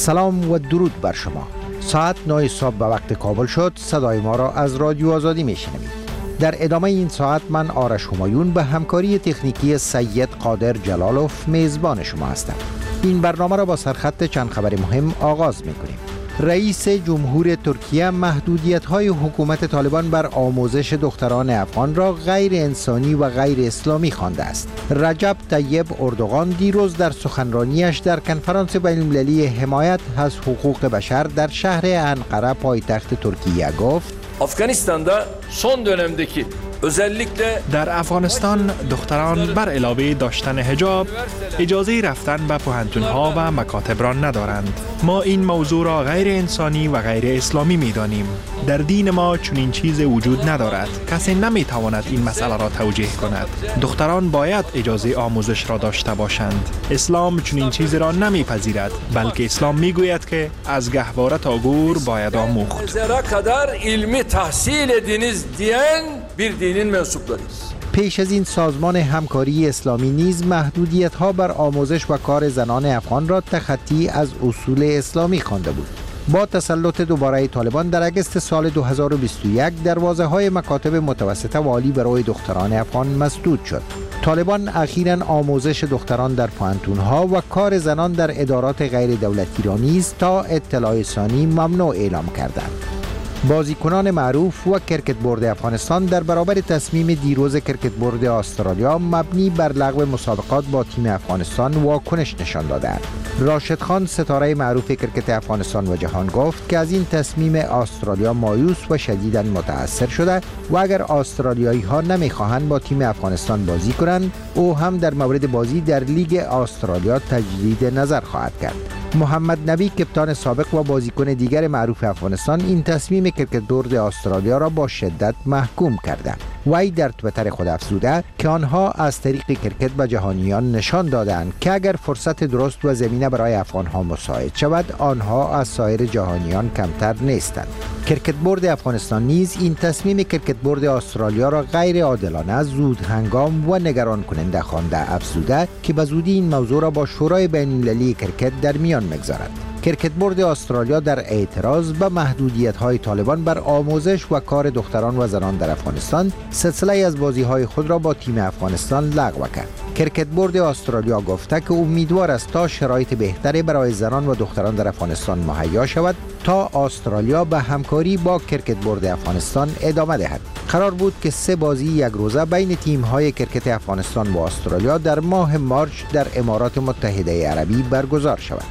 سلام و درود بر شما. ساعت 9 صبح به وقت کابل شد. صدای ما را از رادیو آزادی میشنوید. در ادامه این ساعت من آرش همایون به همکاری تکنیکی سید قادر جلالوف میزبان شما هستم. این برنامه را با سرخط چند خبر مهم آغاز میکنیم. رئیس جمهور ترکیه محدودیت‌های حکومت طالبان بر آموزش دختران افغان را غیر انسانی و غیر اسلامی خوانده است. رجب طیب اردوغان دیروز در سخنرانیش در کنفرانس بین‌المللی حمایت از حقوق بشر در شهر انقره پایتخت ترکیه گفت: Afganistan'da son dönemdeki özellikle در افغانستان دختران بر علاوه داشتن حجاب اجازه رفتن به پوهنتون‌ها و مکاتب را ندارند. ما این موضوع را غیر انسانی و غیر اسلامی می‌دانیم. در دین ما چنین چیزی وجود ندارد. کسی نمی‌تواند این مسئله را توجیه کند. دختران باید اجازه آموزش را داشته باشند. اسلام چنین چیزی را نمی‌پذیرد، بلکه اسلام می‌گوید که از گهواره تا گور باید آموخت. zera kadar ilmi tahsil ediniz diyen bir dinin mensuplarıyız. پیش از این سازمان همکاری اسلامی نیز محدودیت‌ها بر آموزش و کار زنان افغان را تخطی از اصول اسلامی خوانده بود. با تسلط دوباره طالبان در اگست سال 2021 دروازه‌های مکاتب متوسطه و عالی برای دختران افغان مسدود شد. طالبان اخیراً آموزش دختران در پوهنتون‌ها و کار زنان در ادارات غیر دولتی را نیز تا اطلاع ثانی ممنوع اعلام کردند. بازیکنان معروف و کرکت بورد افغانستان در برابر تصمیم دیروز کرکت بورد استرالیا مبنی بر لغو مسابقات با تیم افغانستان واکنش نشان دادند. راشد خان ستاره معروف کرکت افغانستان و جهان گفت که از این تصمیم استرالیا مایوس و شدیداً متأثر شده و اگر استرالیایی ها نمیخواهند با تیم افغانستان بازی کنند، او هم در مورد بازی در لیگ استرالیا تجدید نظر خواهد کرد. محمد نبی کپتان سابق و بازیکن دیگر معروف افغانستان این تصمیم کرکت بورد استرالیا را با شدت محکوم کرده. وی در تویتر خود افزوده که آنها از طریق کرکت به جهانیان نشان دادند که اگر فرصت درست و زمینه برای افغانها مساعد شود، آنها از سایر جهانیان کمتر نیستند. کرکت بورد افغانستان نیز این تصمیم کرکت بورد استرالیا را غیر عادلانه، زود هنگام و نگران کننده خوانده افزوده که به زودی این موضوع را با شورای بین‌المللی کرکت در میان می‌گذارد. کرکت بورد استرالیا در اعتراض به محدودیت‌های طالبان بر آموزش و کار دختران و زنان در افغانستان سلسله از بازی‌های خود را با تیم افغانستان لغو کرد. کرکت بورد استرالیا گفته که امیدوار است تا شرایط بهتری برای زنان و دختران در افغانستان مهیا شود تا استرالیا به همکاری با کرکت بورد افغانستان ادامه دهد. قرار بود که 3 بازی یک روزه بین تیم‌های کرکت افغانستان و استرالیا در ماه مارچ در امارات متحده عربی برگزار شود.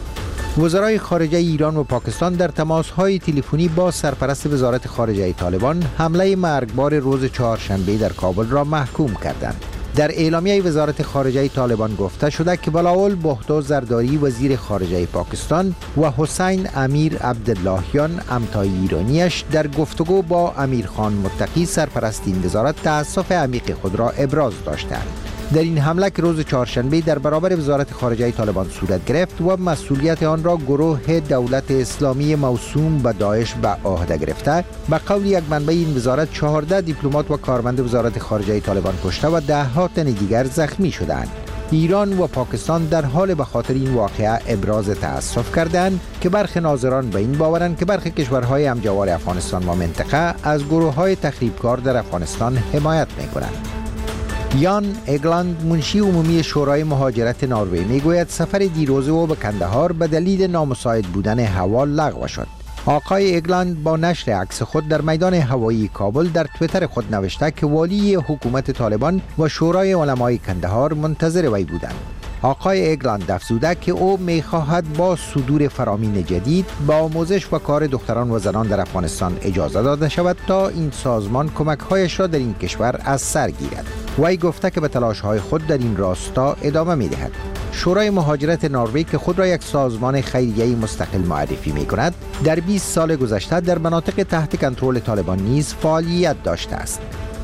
وزرای خارجه ایران و پاکستان در تماس‌های تلفنی با سرپرست وزارت خارجه طالبان حمله مرگبار روز چهارشنبه در کابل را محکوم کردند. در اعلامیه وزارت خارجه طالبان گفته شده که بلاول بهتو زرداری وزیر خارجه پاکستان و حسین امیر عبداللهیان امتای ایرانیش در گفتگو با امیرخان متقی سرپرست این وزارت تأسف عمیق خود را ابراز داشتند. در این حمله که روز چهارشنبه در برابر وزارت خارجه طالبان صورت گرفت و مسئولیت آن را گروه دولت اسلامی موسوم به داعش به عهده گرفته، به قول یک منبع این وزارت 14 دیپلمات و کارمند وزارت خارجه طالبان کشته و ده‌ها تن دیگر زخمی شدند. ایران و پاکستان در حال به خاطر این واقعه ابراز تأسف کردند که برخی ناظران به این باورند که برخی کشورهای همجوار افغانستان و منطقه از گروه‌های تخریبکار در افغانستان حمایت می‌کنند. یان اگلاند منشی عمومی شورای مهاجرت نروژ میگوید سفر دیروز او به کندهار به دلیل نامساعد بودن هوا لغو شد. آقای اگلاند با نشر عکس خود در میدان هوایی کابل در تویتر خود نوشته که والی حکومت طالبان و شورای علمای کندهار منتظر وی بودند. آقای اگلاند افزوده که او می‌خواهد با صدور فرامین جدید با آموزش و کار دختران و زنان در افغانستان اجازه داده شود تا این سازمان کمک‌هایش را در این کشور از سر گیرد. وی گفته که به تلاش‌های خود در این راستا ادامه می‌دهد. شورای مهاجرت نروژ که خود را یک سازمان خیریه مستقل معرفی می‌کند، در 20 سال گذشته در مناطق تحت کنترل طالبان نیز فعالیت داشته است.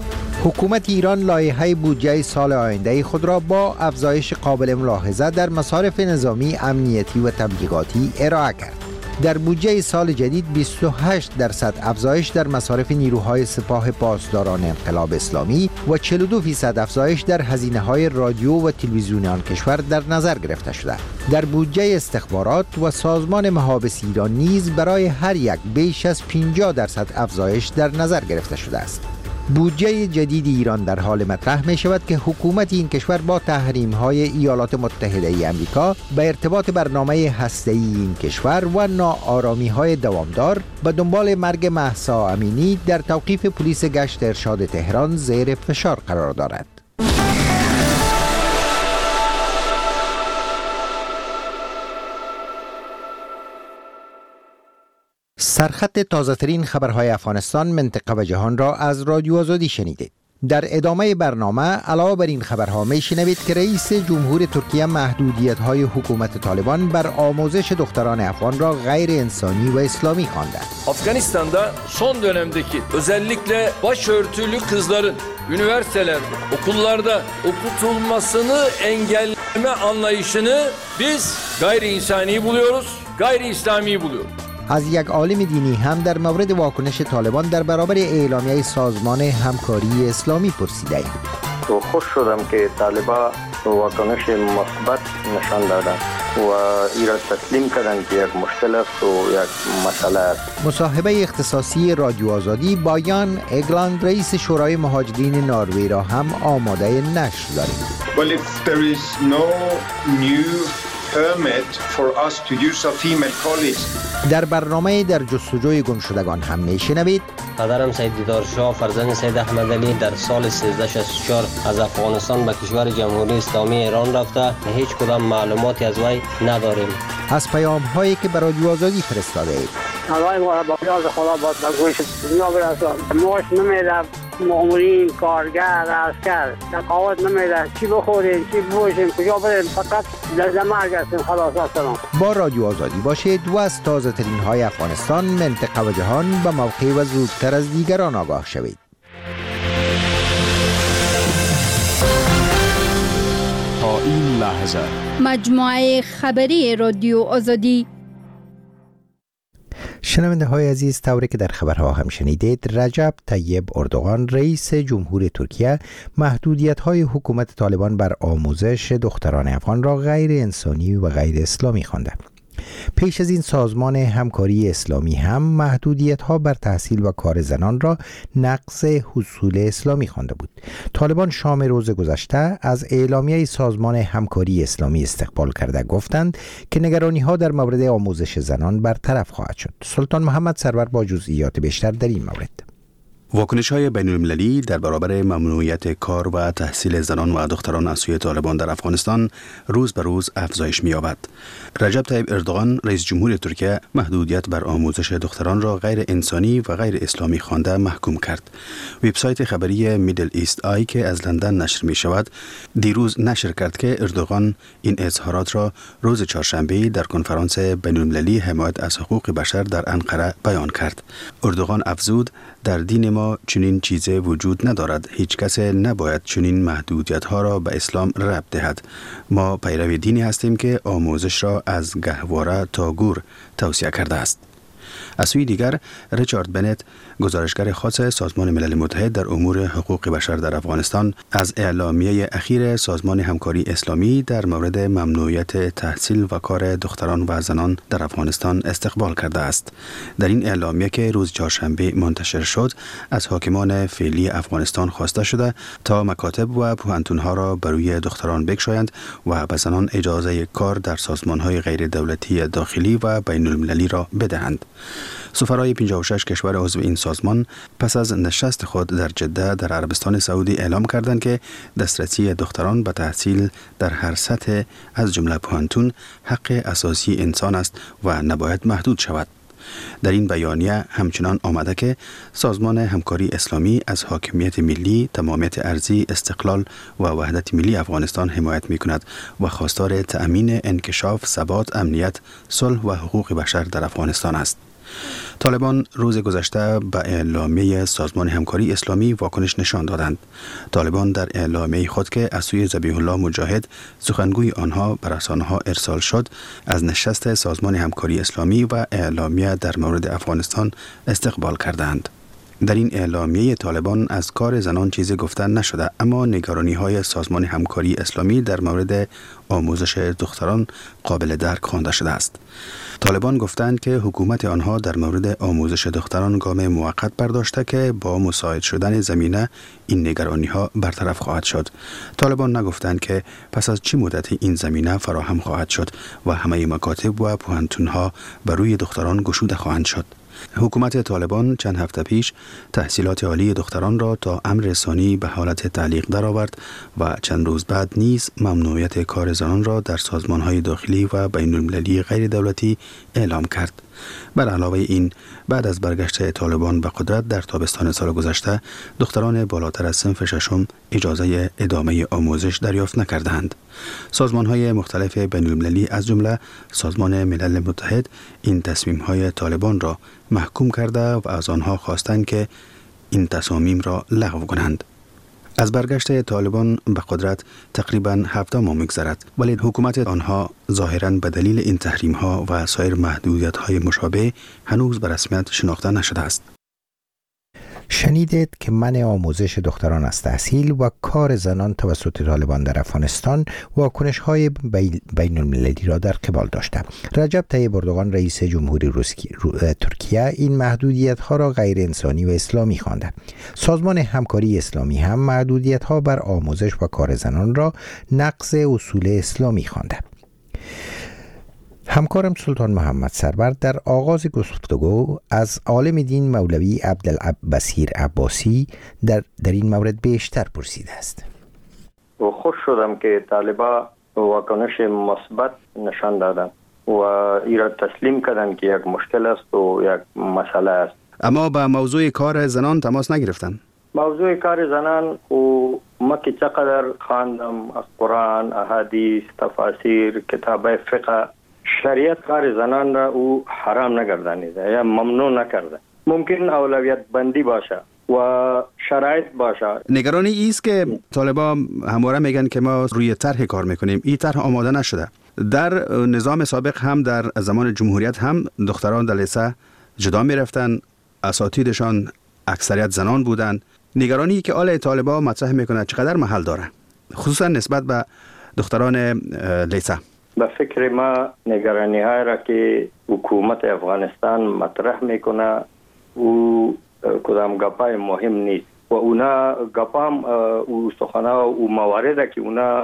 حکومت ایران لایحه بودجه سال آینده خود را با افزایش قابل ملاحظه در مصارف نظامی، امنیتی و تبلیغاتی ارائه کرد. در بودجه سال جدید 28% افزایش در مصارف نیروهای سپاه پاسداران انقلاب اسلامی و 42% افزایش در هزینه‌های رادیو و تلویزیون آن کشور در نظر گرفته شده. در بودجه استخبارات و سازمان محابس ایران نیز برای هر یک بیش از 50% افزایش در نظر گرفته شده است. بودجه جدید ایران در حال مطرح می شود که حکومت این کشور با تحریم‌های ایالات متحده ای آمریکا به ارتباط برنامه هسته‌ای این کشور و ناآرامی‌های دوامدار به دنبال مرگ مهسا امینی در توقیف پلیس گشت ارشاد تهران زیر فشار قرار دارد. سرخط تازه‌ترین خبرهای افغانستان، منطقه و جهان را از رادیو آزادی شنیدید. در ادامه برنامه علاوه بر این خبرها میشنوید که رئیس جمهور ترکیه محدودیت‌های حکومت طالبان بر آموزش دختران افغان را غیر انسانی و اسلامی خوانده. Afganistan'da son dönemdeki özellikle başörtülü kızların üniversitelerde, okullarda okutulmasını engelleme anlayışını biz gayri insani buluyoruz, gayri İslami buluyoruz. از یک عالم دینی هم در مورد واکنش طالبان در برابر اعلامیه سازمان همکاری اسلامی پرسیده ایم. خوش شدم که طالبان واکنش مثبت نشان دادند و این را تسلیم کردند که یک مشکل است و یک مسئله است. مصاحبه اختصاصی رادیو آزادی با یان اگلاند رئیس شورای مهاجرین نروژ را هم آماده نشر داریم. Well, if there is no new permit for us to use our female colleagues. در برنامه در جستجوی گمشدگان هم میشنوید پدرم سید دیدار شاه فرزند سید احمد علی در سال 1364 از افغانستان به کشور جمهوری اسلامی ایران رفته، هیچ کدام معلوماتی از وی نداریم. از پیام هایی که به رادیو آزادی فرستاده اید. آقای ما با نیاز خدا باید به گوش دنیا برسان. ماش نمیده، مامورین، کارگر، عسکر تقاوت نمیده، چی بخوریم، چی بوشیم، کجا بریم، فقط لازم مرگ هستیم. خلاص هستم. با رادیو آزادی باشید و از تازه ترین های افغانستان، منطقه و جهان به موقع و زودتر از دیگران آگاه شوید. تا این لحظه مجموعه خبری رادیو آزادی. شنونده های عزیز، طوری که در خبرها هم شنیدید، رجب طیب اردوغان رئیس جمهور ترکیه محدودیت های حکومت طالبان بر آموزش دختران افغان را غیر انسانی و غیر اسلامی خوانده. پیش از این سازمان همکاری اسلامی هم محدودیت ها بر تحصیل و کار زنان را نقض حصول اسلامی خوانده بود. طالبان شام روز گذشته از اعلامیه سازمان همکاری اسلامی استقبال کرده گفتند که نگرانی ها در مورد آموزش زنان برطرف خواهد شد. سلطان محمد سرور با جزئیات بیشتر در این مورد. واکنش‌های بین‌المللی در برابر ممنوعیت کار و تحصیل زنان و دختران از سوی طالبان در افغانستان روز به روز افزایش می‌یابد. رجب طیب اردوغان رئیس جمهور ترکیه محدودیت بر آموزش دختران را غیر انسانی و غیر اسلامی خوانده محکوم کرد. وبسایت خبری میدل ایست آی که از لندن نشر می‌شود دیروز نشر کرد که اردوغان این اظهارات را روز چهارشنبه در کنفرانس بین‌المللی حمایت از حقوق بشر در انقره بیان کرد. اردوغان افزود در دین ما چنین چیزی وجود ندارد. هیچ کس نباید چنین محدودیت ها را به اسلام ربط دهد. ما پیرو دینی هستیم که آموزش را از گهواره تا گور توصیه کرده است. از سوی دیگر ریچارد بنت گزارشگر خاص سازمان ملل متحد در امور حقوق بشر در افغانستان از اعلامیه اخیر سازمان همکاری اسلامی در مورد ممنوعیت تحصیل و کار دختران و زنان در افغانستان استقبال کرده است. در این اعلامیه که روز چهارشنبه منتشر شد از حاکمان فعلی افغانستان خواسته شده تا مکاتب و پوهنتون‌ها را بروی دختران بگشایند و به زنان اجازه کار در سازمان‌های غیر دولتی داخلی و بین‌المللی را بدهند. سفرای 56 کشور عضو این سازمان پس از نشست خود در جده در عربستان سعودی اعلام کردند که دسترسی دختران به تحصیل در هر سطح از جمله پوهنتون حق اساسی انسان است و نباید محدود شود. در این بیانیه همچنان آمده که سازمان همکاری اسلامی از حاکمیت ملی، تمامیت ارضی، استقلال و وحدت ملی افغانستان حمایت می‌کند و خواستار تأمین انکشاف، ثبات، امنیت، صلح و حقوق بشر در افغانستان است. طالبان روز گذشته به اعلامیه سازمان همکاری اسلامی واکنش نشان دادند. طالبان در اعلامیه خود که از سوی ذبیح الله مجاهد سخنگوی آنها به رسانه‌ها ارسال شد، از نشست سازمان همکاری اسلامی و اعلامیه در مورد افغانستان استقبال کردند. در این اعلامیه طالبان از کار زنان چیزی گفته نشده، اما نگرانی‌های سازمان همکاری اسلامی در مورد آموزش دختران قابل درک خوانده شده است. طالبان گفتند که حکومت آنها در مورد آموزش دختران گام موقت برداشته که با مساعد شدن زمینه این نگرانی‌ها برطرف خواهد شد. طالبان نگفتند که پس از چه مدتی این زمینه فراهم خواهد شد و همه مکاتب و پوهنتون‌ها بر روی دختران گشوده خواهند شد. حکومت طالبان چند هفته پیش تحصیلات عالی دختران را تا امر رسانی به حالت تعلیق درآورد و چند روز بعد نیز ممنوعیت کار زنان را در سازمان‌های داخلی و بین المللی غیر دولتی اعلام کرد. بر علاوه این، بعد از برگشت طالبان به قدرت در تابستان سال گذشته، دختران بالاتر از صنف ششم اجازه ادامه آموزش دریافت نکردند. سازمان‌های مختلف بین المللی از جمله سازمان ملل متحد این تصمیم‌های طالبان را محکوم کرده و از آنها خواستند که این تصامیم را لغو کنند. از برگشت طالبان به قدرت تقریباً 7 ماه می‌گذرد، ولی حکومت آنها ظاهراً به دلیل این تحریم‌ها و سایر محدودیت‌های مشابه هنوز به رسمیت شناخته نشده است. شنیدید که منع آموزش دختران از تحصیل و کار زنان توسط طالبان در افغانستان واکنش‌های بین المللی را در قبال داشته. رجب طیب اردوغان رئیس جمهوری ترکیه این محدودیت‌ها را غیر انسانی و اسلامی خوانده. سازمان همکاری اسلامی هم محدودیت‌ها بر آموزش و کار زنان را نقض اصول اسلامی خوانده. همکارم سلطان محمد سرور در آغاز گفتگو از عالم دین مولوی عبدالبصیر عباسی در این مورد بیشتر پرسیده است. و خوش شدم که طالبا واکنش مثبت نشان دادن و ایراد تسلیم کردن که یک مشکل است و یک مسئله است. اما با موضوع کار زنان تماس نگرفتن؟ موضوع کار زنان و ما که چقدر خواندم از قرآن، احادیث، تفاسیر، کتاب فقه، شریعت کار زنان را او حرام نگردانیده یا ممنوع نکرده. ممکن اولویت بندی باشه و شرایط باشه. نگرانی است که طالبا همواره میگن که ما روی طرح کار میکنیم، این طرح آماده نشده. در نظام سابق هم در زمان جمهوریت هم دختران در لیسه جدا میرفتن، اساتیدشان اکثریت زنان بودن. نگرانی که آل طالبا مطرح میکنه چقدر محل داره، خصوصا نسبت به دختران لیسه؟ به فکر ما نگرانی های را که حکومت افغانستان مطرح میکنه او کدام گپای مهم نیست و اونا گپام او سخنا و موارد که اونا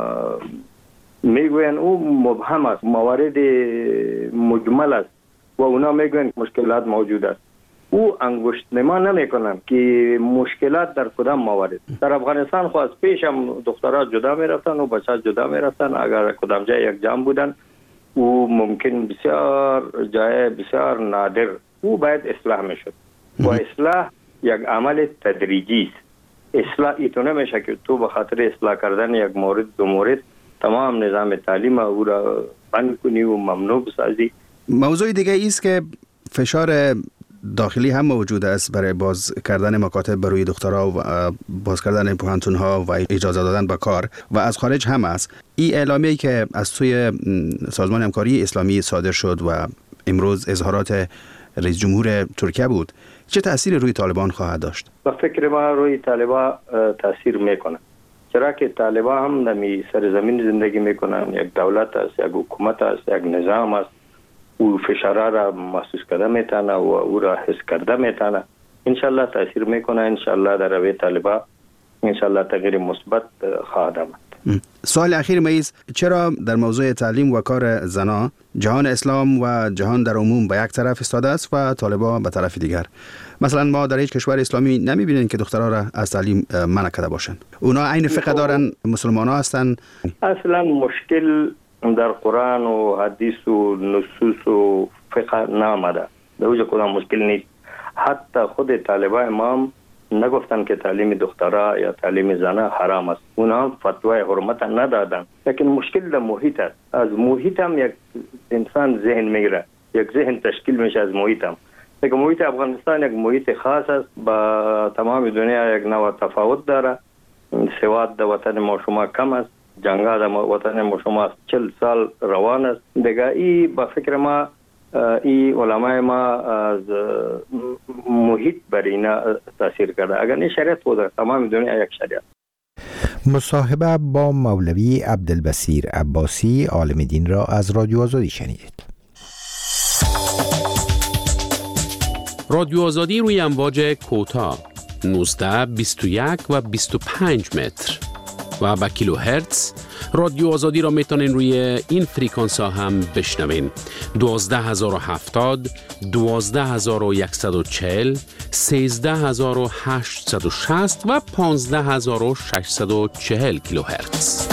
میگوین او مبهم است، موارد مجمل است و اونا میگوین مشکلات موجود است. او انگشت نما نمیکنن که مشکلات در کدام موارد. در افغانستان خو از پیش هم دخترها جدا میرفتن و بچه جدا میرفتن، اگر کدام جای یک جمع بودن او ممکن بسیار جای بسیار نادر او باید اصلاح میشد و اصلاح یک عمل تدریجی است. اصلاح ایتو نمیشه که تو به خاطر اصلاح کردن یک مورد دو مورد تمام نظام تعلیم او را بند کنی و ممنوع بسازی. موضوع دیگه است که فشار داخلی هم موجود است برای باز کردن مکاتب برای دخترها و باز کردن پوهنتون‌ها و اجازه دادن به کار و از خارج هم است. این اعلامیه‌ای که از سوی سازمان همکاری اسلامی صادر شد و امروز اظهارات رئیس جمهور ترکیه بود، چه تأثیری روی طالبان خواهد داشت؟ به فکر ما روی طالبان تاثیر میکنه، چرا که طالبان هم در سرزمین زندگی میکنن، یک دولت است، یک حکومت است، یک نظام است. او فشار را محسوس کرده میتونه و او را حس کرده میتونه. انشالله تاثیر میکنه، انشالله در روی طالبان انشالله تغییر مثبت خواهد آمد. سوال اخیر میز، چرا در موضوع تعلیم و کار زنا جهان اسلام و جهان در عموم به یک طرف ایستاده است و طالبان به طرف دیگر؟ مثلا ما در هیچ کشور اسلامی نمیبینیم که دخترها را از تعلیم منع کرده باشند. اونا عین فقه دارن، مسلمان ها هستن. اصلا مشکل در قرآن و حدیث و نصوص و فقه نامده، در اوجه کدام مشکل نیست. حتی خود طالبان امام نگفتن که تعلیم دخترها یا تعلیم زنها حرام است، اونا هم فتوای حرمت ندادن. لیکن مشکل در محیط است. از محیط هم یک انسان ذهن میگیره یک ذهن تشکیل میشه از محیطم. یک محیط افغانستان یک محیط خاص است، با تمام دنیا یک نوع تفاوت داره. سواد د وطن ما شما کم است، جنگا د وطن ما شما 40 سال روان است. دیگه ای با فکر ما ای علمای ما از محیط بر اینا تاثیر کرده. اگر این شریعت بود تمام دنیا یک شریعت. مصاحبه با مولوی عبدالبصیر عباسی عالم دین را از رادیو آزادی شنیدید. رادیو آزادی روی امواج کوتاه 19, 21 و 25 متر و با کیلوهرتز. رادیو آزادی را میتونین روی این فریکانس ها هم بشنوین. 12070، 12140، 13860 و 15640 کیلوهرتز.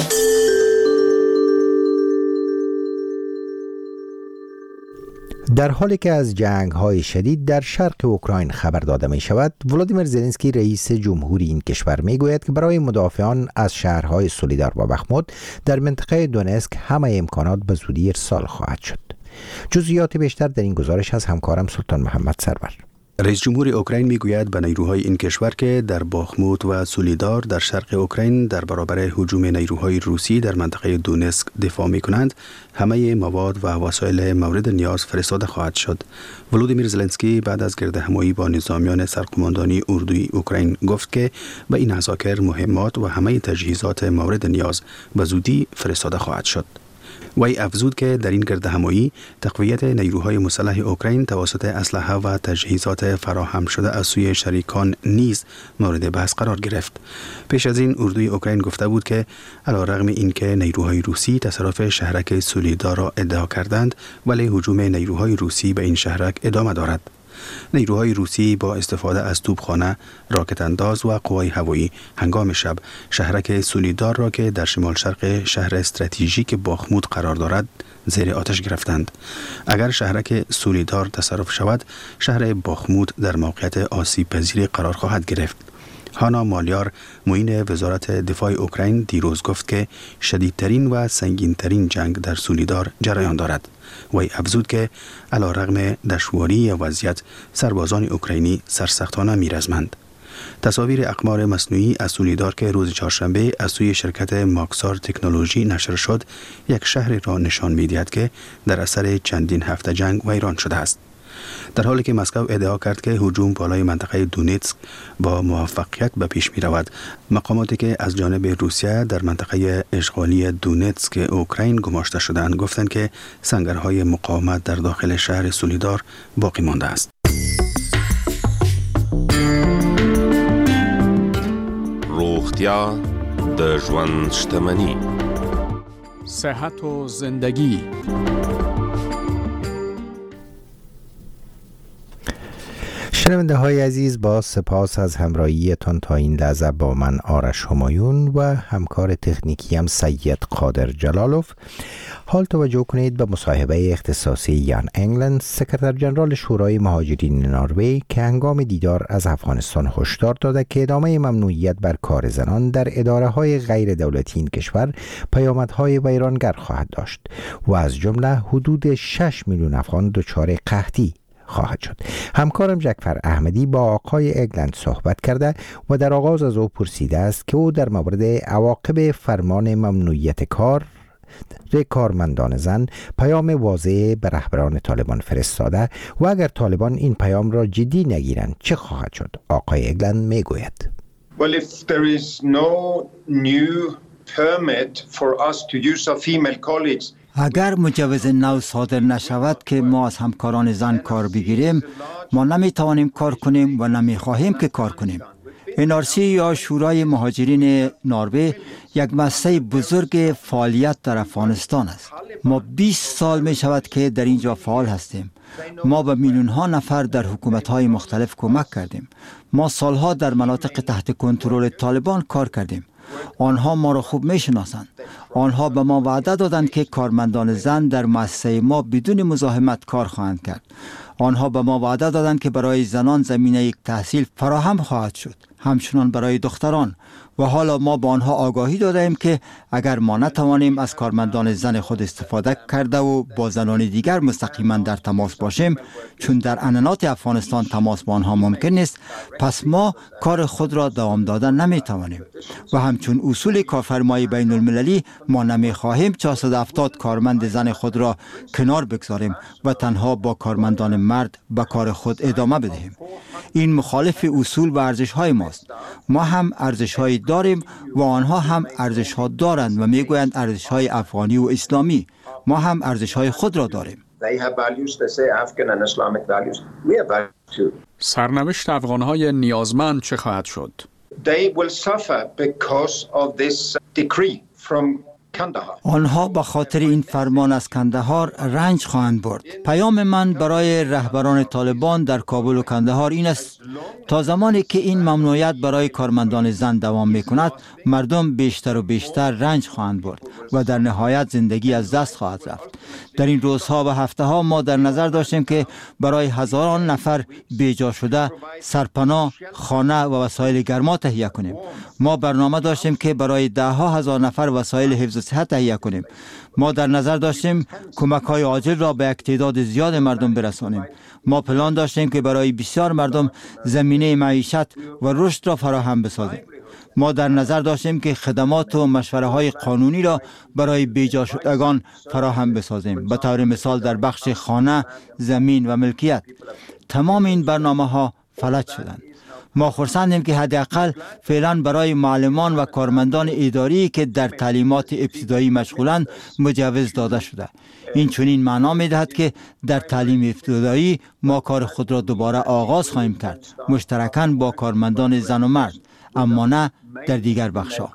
در حالی که از جنگ‌های شدید در شرق اوکراین خبر داده می شود، ولادیمیر زلنسکی رئیس جمهوری این کشور می گوید که برای مدافعان از شهرهای سولیدار و بخمود در منطقه دونسک همه امکانات به زودی ارسال خواهد شد. جزئیات بیشتر در این گزارش از همکارم سلطان محمد سرور. رئیس جمهور اوکراین میگوید به نیروهای این کشور که در باخموت و سولیدار در شرق اوکراین در برابر هجوم نیروهای روسی در منطقه دونسک دفاع میکنند، همه مواد و وسایل مورد نیاز فرستاده خواهد شد. ولودیمیر زلنسکی بعد از گردهمایی با نظامیان سرقماندانی اردوی اوکراین گفت که به این عساکر مهمات و همه تجهیزات مورد نیاز به زودی فرستاده خواهد شد. وی افزود که در این گردهمایی تقویت نیروهای مسلح اوکراین توسط اسلحه و تجهیزات فراهم شده از سوی شریکان نیز مورد بحث قرار گرفت. پیش از این اردوی اوکراین گفته بود که علیرغم اینکه نیروهای روسی تصرف شهرک سولیدار را ادعا کردند، ولی هجوم نیروهای روسی به این شهرک ادامه دارد. نیروهای روسی با استفاده از توپخانه، راکت انداز و قوای هوایی هنگام شب شهرک سولیدار را که در شمال شرق شهر استراتژیک باخمود قرار دارد زیر آتش گرفتند. اگر شهرک سولیدار تصرف شود، شهر باخمود در موقعیت آسیب پذیر قرار خواهد گرفت. هانا مالیار معین وزارت دفاع اوکراین دیروز گفت که شدیدترین و سنگینترین جنگ در سولیدار جریان دارد. وی افزود که علیرغم دشواری وضعیت، سربازان اوکراینی سرسختانه می‌رزمند. تصاویر اقمار مصنوعی از سولیدار که روز چهارشنبه از سوی شرکت ماکسار تکنولوژی نشر شد، یک شهر را نشان می‌دهد که در اثر چندین هفته جنگ ویران شده است. در حالی که مسکو ادعا کرد که هجوم بالای منطقه دونتسک با موفقیت به پیش می رود، مقاماتی که از جانب روسیه در منطقه اشغالی دونتسک اوکراین گماشته شدند گفتند که سنگرهای مقاومت در داخل شهر سولیدار باقی مانده است. روغتیا د ژوند شتمني، صحت و زندگی. شنونده های عزیز، با سپاس از همراهیتان تا این لحظه با من آرش همایون و همکار تکنیکی سید قادر جلالوف. حال توجه کنید به مصاحبه اختصاصی یان انگلند، سکرتر جنرال شورای مهاجرین نروژ، که هنگام دیدار از افغانستان هشدار داده که ادامه ممنوعیت بر کار زنان در اداره های غیر دولتی این کشور پیامدهای ویرانگر خواهد داشت و از جمله حدود 6 میلیون افغان دچار قحطی خواهد شد. همکارم جعفر احمدی با آقای اگلند صحبت کرده و در آغاز از او پرسیده است که او در مورد عواقب فرمان ممنوعیت کارمندان زن پیام واضح به رهبران طالبان فرستاده و اگر طالبان این پیام را جدی نگیرند چه خواهد شد؟ آقای اگلند میگوید. Well, if there is no new permit for us to use our female colleagues, اگر مجوز نو صادر نشود که ما از همکاران زن کار بگیریم، ما نمی توانیم کار کنیم و نمی خواهیم که کار کنیم. NRC یا شورای مهاجرین نروژ یک مسئله بزرگ فعالیت در افغانستان است. ما 20 سال می شود که در اینجا فعال هستیم. ما به میلیون ها نفر در حکومت های مختلف کمک کردیم. ما سالها در مناطق تحت کنترل طالبان کار کردیم. آنها ما را خوب می شناسند. آنها به ما وعده دادند که کارمندان زن در مؤسسه ما بدون مزاحمت کار خواهند کرد. آنها به ما وعده دادند که برای زنان زمینه یک تحصیل فراهم خواهد شد. همچنان برای دختران. و حالا ما با آنها آگاهی داده ایم که اگر ما نتوانیم از کارمندان زن خود استفاده کرده و با زنان دیگر مستقیما در تماس باشیم، چون در عنعنات افغانستان تماس با آنها ممکن نیست، پس ما کار خود را دوام دادن نمیتوانیم. و همچون اصول کارفرمای بین المللی ما نمیخواهیم 470 کارمند زن خود را کنار بگذاریم و تنها با کارمندان مرد به کار خود ادامه بدهیم. این مخالف اصول و ارزش های ماست. ما هم ارزش های داریم و آنها هم ارزش ها دارند و میگویند ارزش های افغانی و اسلامی. ما هم ارزش های خود را داریم. سرنوشت افغان‌های نیازمند چه خواهد شد؟ They will suffer because of this decree from آنها به خاطر این فرمان از کندهار رنج خواهند برد. پیام من برای رهبران طالبان در کابل و کندهار این است: تا زمانی که این ممنوعیت برای کارمندان زن دوام می کند، مردم بیشتر و بیشتر رنج خواهند برد و در نهایت زندگی از دست خواهد رفت. در این روزها و هفته ها ما در نظر داشتیم که برای هزاران نفر بیجا شده سرپناه، خانه و وسایل گرما تهیه کنیم. ما برنامه داشتیم که برای ده ها هزار نفر وسایل حفظ صحت تهیه کنیم. ما در نظر داشتیم کمک‌های عاجل را به یک تعداد زیاد مردم برسانیم. ما پلان داشتیم که برای بسیار مردم زمینه معیشت و رشد را فراهم بسازیم. ما در نظر داشتیم که خدمات و مشوره‌های قانونی را برای بیجا شدگان فراهم بسازیم، به طور مثال در بخش خانه، زمین و ملکیت. تمام این برنامه‌ها فلج شدند. ما خرسندیم که حداقل فعلا برای معلمان و کارمندان اداری که در تعلیمات ابتدایی مشغولند مجوز داده شده. این چنین معنا می‌دهد که در تعلیم ابتدایی ما کار خود را دوباره آغاز خواهیم کرد، مشترکاً با کارمندان زن و مرد، اما نه در دیگر بخش‌ها.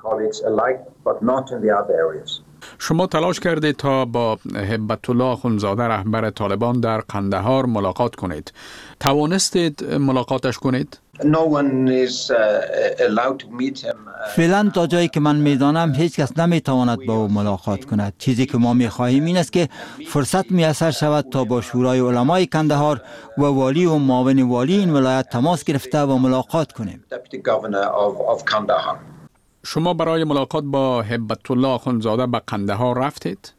شما تلاش کردید تا با هبت الله اخوندزاده رهبر طالبان در قندهار ملاقات کنید. توانستید ملاقاتش کنید؟ فعلا تا جایی که من میدانم هیچ کس نمیتواند با او ملاقات کند. چیزی که ما میخواهیم این است که فرصت میسر شود تا با شورای علمای کندهار و والی و معاون والی این ولایت تماس گرفته و ملاقات کنیم. شما برای ملاقات با هبت الله اخوندزاده به قندهار رفتید؟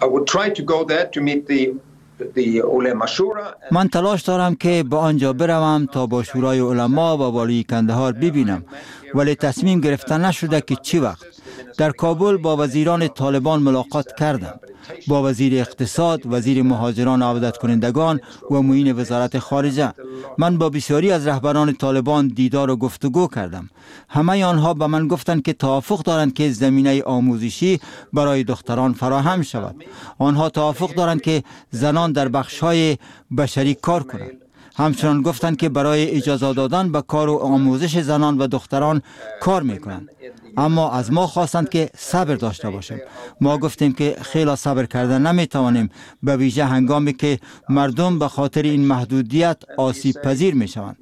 من تلاش دارم که به آنجا بروم تا با شورای علما و والی کندهار ببینم، ولی تصمیم گرفتن نشده که چی وقت. در کابل با وزیران طالبان ملاقات کردم، با وزیر اقتصاد، وزیر مهاجران و عودت کنندگان و معین وزارت خارجه. من با بسیاری از رهبران طالبان دیدار و گفتگو کردم. همه آنها به من گفتند که توافق دارند که زمینه آموزشی برای دختران فراهم شود. آنها توافق دارند که زنان در بخش‌های بشری کار کنند. همچنان گفتند که برای اجازه دادن به کار و آموزش زنان و دختران کار میکنند. اما از ما خواستند که صبر داشته باشیم. ما گفتیم که خیلی صبر کردن نمیتوانیم، به ویژه هنگامی که مردم به خاطر این محدودیت آسیب پذیر میشوند.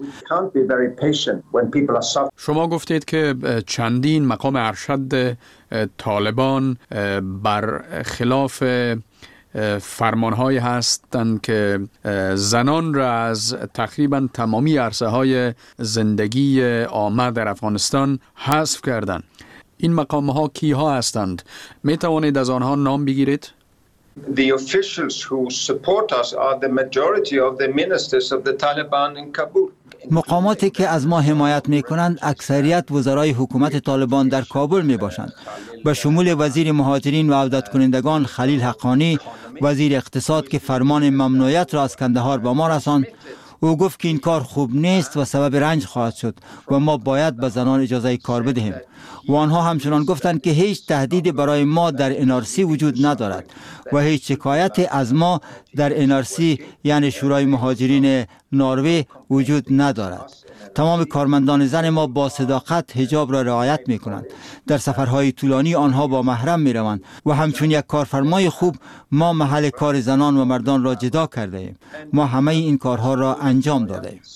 شما گفتید که چندین مقام ارشد طالبان بر خلاف فرمان‌هایی هستند که زنان را از تقریبا تمامی عرصه‌های زندگی عامه در افغانستان حذف کردند. این مقام‌ها کیها هستند؟ می توانید از آنها نام بگیرید؟ The officials who support us are the majority of the ministers of the Taliban in Kabul. مقاماتی که از ما حمایت می کنند اکثریت وزرای حکومت طالبان در کابل می باشند، به شمول وزیر مهاجرین و عودت کنندگان خلیل حقانی، وزیر اقتصاد که فرمان ممنوعیت را از کندهار به ما رساند. او گفت که این کار خوب نیست و سبب رنج خواهد شد و ما باید به زنان اجازه کار بدهیم. و آنها همچنان گفتند که هیچ تهدیدی برای ما در NRC وجود ندارد و هیچ شکایت از ما در NRC یعنی شورای مهاجرین نروژ وجود ندارد. تمام کارمندان زن ما با صداقت حجاب را رعایت می کنند. در سفرهای طولانی آنها با محرم می روند و همچون یک کارفرمای خوب ما محل کار زنان و مردان را جدا کرده ایم. ما همه این کارها را انجام داده ایم.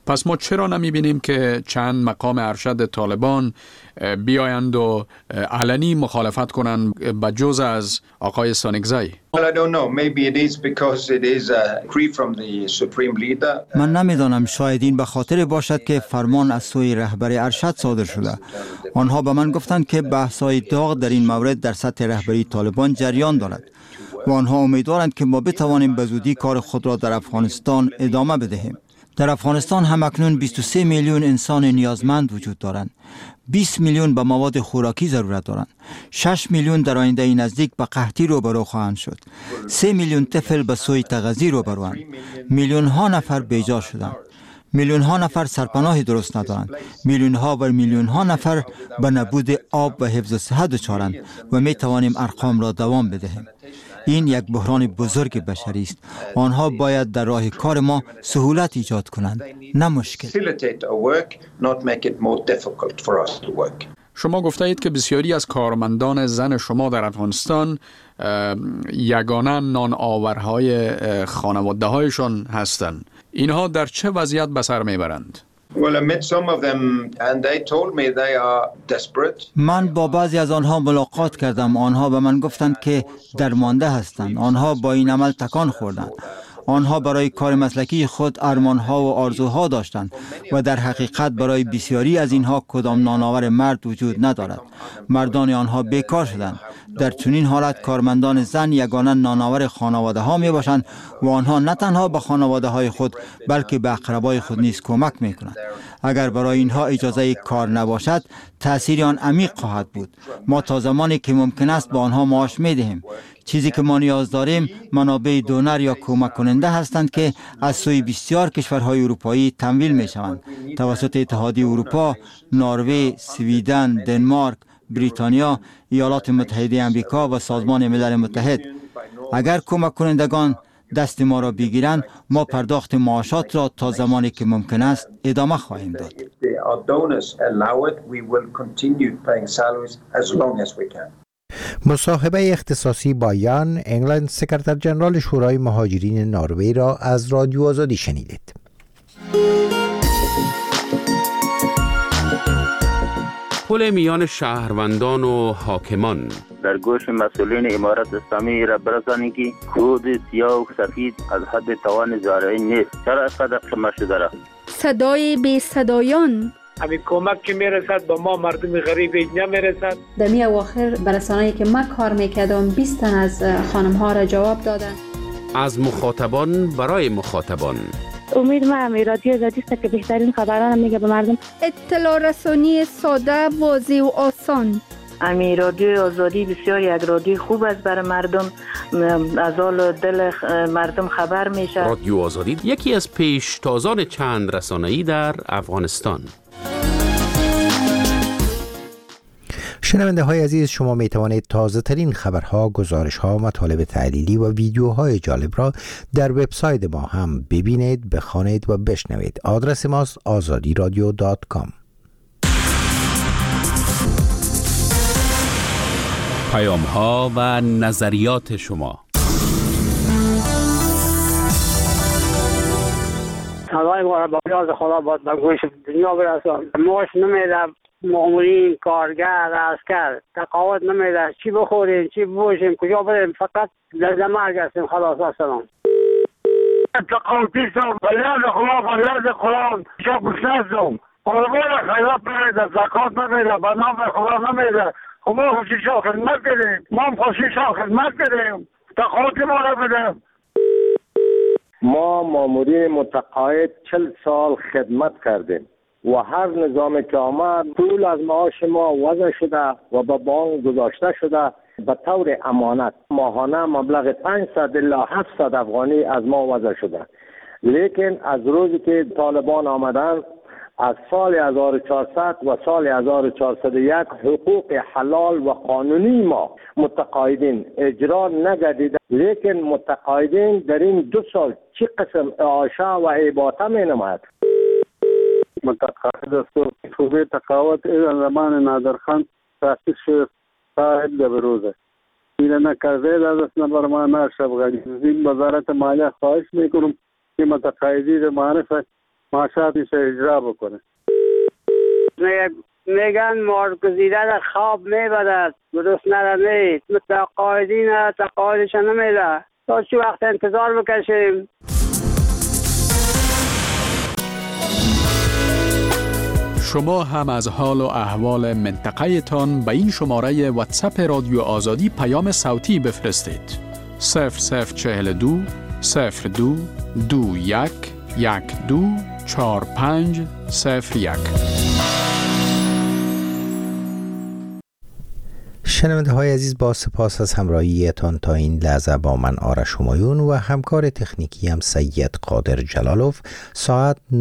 پس ما چرا نمیبینیم که چند مقام ارشد طالبان بیایند و علنی مخالفت کنند بجز از آقای سانگزای؟ Well, I don't know. Maybe it is because it is a decree from the supreme leader. من نمیدانم، شاید این به خاطر باشد که فرمان از سوی رهبر ارشد صادر شده. آنها به من گفتند که بحث‌های داغ در این مورد در سطح رهبری طالبان جریان دارد و آنها امیدوارند که ما بتوانیم به زودی کار خود را در افغانستان ادامه بدهیم. در افغانستان هم اکنون 23 میلیون انسان نیازمند وجود دارند. 20 میلیون به مواد خوراکی ضرورت دارند. 6 میلیون در آینده نزدیک به قحطی روبرو خواهند شد. 3 میلیون طفل به سوی تغذیه روبروند. میلیون ها نفر بیجا شدند. میلیون ها نفر سرپناه درست ندارند. میلیون ها و میلیون ها نفر به نبود آب و حفظ صحت دچارند و می توانیم ارقام را دوام بدهیم. این یک بحران بزرگ بشری است. آنها باید در راه کار ما سهولت ایجاد کنند، نه مشکل. شما گفته اید که بسیاری از کارمندان زن شما در افغانستان یگانه نان آورهای خانواده هایشان هستند. اینها در چه وضعیت به سر میبرند؟ Well, I met some of them and they told me they are desperate. من با بعضی از آنها ملاقات کردم. آنها به من گفتند که درمانده هستند. آنها با این عمل تکان خوردند. آنها برای کار مسلکی خود ارمانها و آرزوها داشتند و در حقیقت برای بسیاری از اینها کدام نانآور مرد وجود ندارد. مردان آنها بیکار شدند. در چنین حالت کارمندان زن یگانه نانآور خانواده ها می باشند و آنها نه تنها به خانواده های خود بلکه به اقربای خود نیز کمک می کنند. اگر برای اینها اجازه کار نباشد تأثیر آن عمیق خواهد بود. ما تا زمانی که ممکن است با آنها معاش می دهیم. چیزی که ما نیاز داریم منابع دونر یا کمک کننده هستند که از سوی بسیار کشورهای اروپایی تمویل می شوند توسط اتحادیه اروپا، نروژ، سویدن، دنمارک، بریتانیا، ایالات متحده آمریکا و سازمان ملل متحد. اگر کمک کنندگان دست ما را بگیرند ما پرداخت معاشات را تا زمانی که ممکن است ادامه خواهیم داد. مصاحبه اختصاصی با یان انگلند، سکرتر جنرال شورای مهاجرین نروژ را از رادیو آزادی شنیدید. پل میان شهروندان و حاکمان در گوش مسئولین امارت اسلامی را برسانید که خود سیاه و سفید از حد توان زارعی نیست. چرا اینقدر قمه شده را؟ صدای بی صدایان. همین کمک که میرسد با ما مردم غریب نمیرسد. در می اواخر برسانه‌ای که من کار میکردم 20 تن از خانم ها را جواب دادن. از مخاطبان برای مخاطبان. امید من رادیو آزادی است که بهترین خبران میگه به مردم. اطلاع رسانی ساده، واضح و آسان. امی رادیو آزادی بسیار یک رادیو خوب است برای مردم، از حال دل مردم خبر میشه. رادیو آزادی یکی از پیشتازان چند رسانه‌ای در افغانستان. شنونده های عزیز، شما می توانید تازه ترین خبرها، گزارش ها، مطالب تحلیلی و ویدیوهای جالب را در وبسایت ما هم ببینید، بخوانید و بشنوید. آدرس ماست azadiradio.com. پیام ها و نظریات شما. صدای ما را با نیاز خدا باید به گوش دنیا برسان. معاش نمیده، مامورین، کارگر، عسکر تقاعد نمیده. چی بخوریم، چی بپوشیم، کجا بریم، فقط در مرگ هستیم. خلاص السلام. تقاعدی شد بلیاد خدا بلیاد قرآن چا گوش نستم. قربان خیرات نمیده، زکات نمیده، به نام خدا نمیده. ما خوشیشا خدمت کریم، ما خوشیشا خدمت کریم، تقاعدی ما را بده. ما مامورین متقاعد 40 سال خدمت کردیم و هر نظام که آمد پول از معاش ما وضع شده و به بانک گذاشته شده به طور امانت. ماهانه مبلغ 500 الی 700 افغانی از ما وضع شده. لیکن از روزی که طالبان آمدن از سال 1400 و سال 1401 حقوق حلال و قانونی ما متقاعدین اجرا نگردیده. لیکن متقاعدین در این 2 سال چه قسم اعاشه و اباطه می نماید؟ متقاعد است. صوبه تقاعد از زمان نادرخان تاسیس شد تا حد بروزه. این نکرده دست نبرمان اشرف غنی. این وزارت مالیه خواهش میکنم که متقاعدین معرفت مشهد میشه اجرا بکنه. میگن مارگزیده را خواب میبرد درست نرمید متقاعدین تقاعدش نمیده. تا چی وقت انتظار بکشیم؟ شما هم از حال و احوال منطقه تان به این شماره واتساپ رادیو آزادی پیام صوتی بفرستید. 0042 02 21 12 45 01. شنونده های عزیز، با سپاس از همراهیتان تا این لحظه با من آرش همایون و همکار تکنیکی هم سید قادر جلالوف. ساعت